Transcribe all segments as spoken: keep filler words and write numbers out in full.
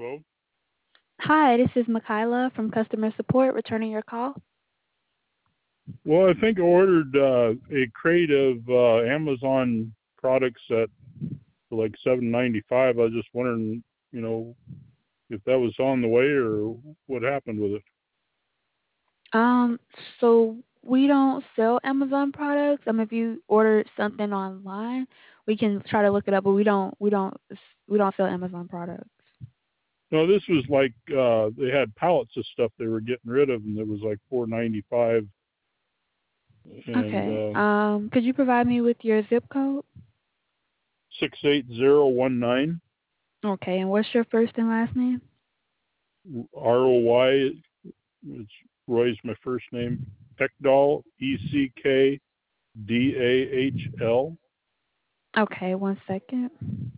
Hello. Hi, this is Makayla from customer support returning your call. Well, I think I ordered uh, a crate of uh, Amazon products at for like seven ninety five. I was just wondering, you know, if that was on the way or what happened with it. Um, so we don't sell Amazon products. Um, if you ordered something online, we can try to look it up, but we don't we don't we don't sell Amazon products. No, this was like uh, they had pallets of stuff they were getting rid of, and it was like four ninety five. And Okay. uh, Um, could you provide me with your zip code? six eight zero one nine Okay, and what's your first and last name? R O Y. It's Roy's my first name. Eckdahl, E C K D A H L. Okay, one second.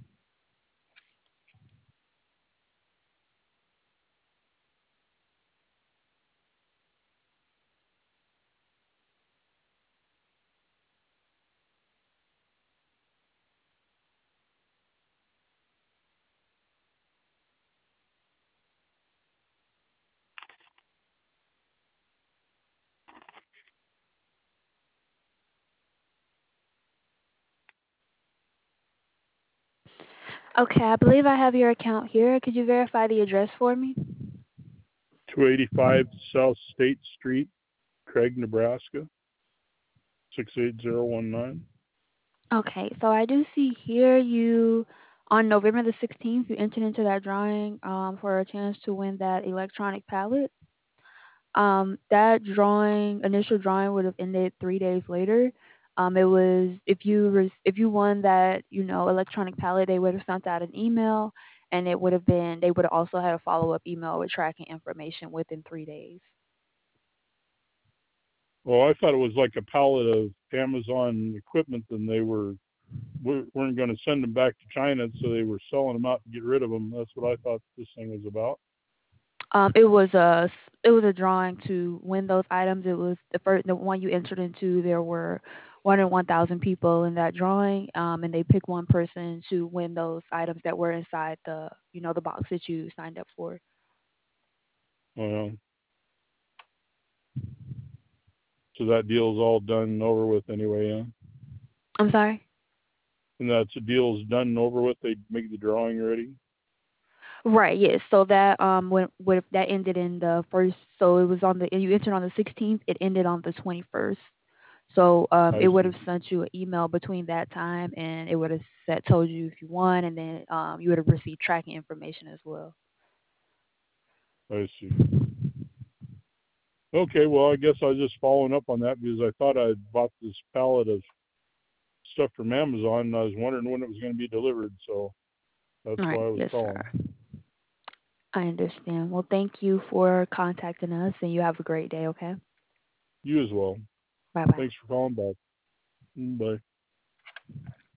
Okay, I believe I have your account here. Could you verify the address for me? two eighty-five South State Street, Craig, Nebraska, six eight zero one nine. Okay, so I do see here you on November the sixteenth you entered into that drawing um, for a chance to win that electronic pallet. Um, that drawing, initial drawing, would have ended three days later. Um, it was if you res- if you won that you know electronic pallet, they would have sent out an email, and it would have been they would have also had a follow up email with tracking information within three days. Well, I thought it was like a pallet of Amazon equipment, and they were weren't going to send them back to China, so they were selling them out to get rid of them. That's what I thought this thing was about. Um, it was a it was a drawing to win those items. It was the first the one you entered into. There were one hundred one thousand people in that drawing, um, and they picked one person to win those items that were inside the you know the box that you signed up for. Well, so that deal's all done and over with anyway, yeah. I'm sorry. And that's the deal's done and over with. They make the drawing ready. Right. Yes. So that um when when that ended in the first. So it was on the you entered on the sixteenth. It ended on the twenty-first. So um, I it would see. have sent you an email between that time, and it would have set, told you if you won, and then um, you would have received tracking information as well. I see. Okay, well, I guess I was just following up on that because I thought I had bought this pallet of stuff from Amazon, and I was wondering when it was going to be delivered. So that's All right. why I was Yes, calling. sir. I understand. Well, thank you for contacting us, and you have a great day. Okay. You as well. Bye bye. Thanks for calling back. Bye.